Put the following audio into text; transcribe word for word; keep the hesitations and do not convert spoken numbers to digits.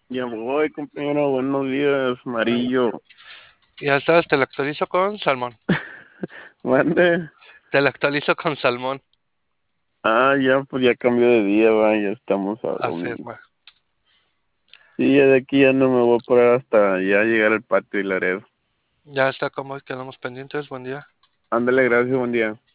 Ya voy, compañero, buenos días, amarillo. Ya estás, te la actualizo con salmón. Mande. Te la actualizo con salmón. Ah, ya, pues ya cambió de día, va, ya estamos a domingo. Afirma. Sí, ya de aquí ya no me voy a parar hasta ya llegar al patio y Laredo. Ya está como quedamos pendientes. Buen día. Ándale, gracias, buen día.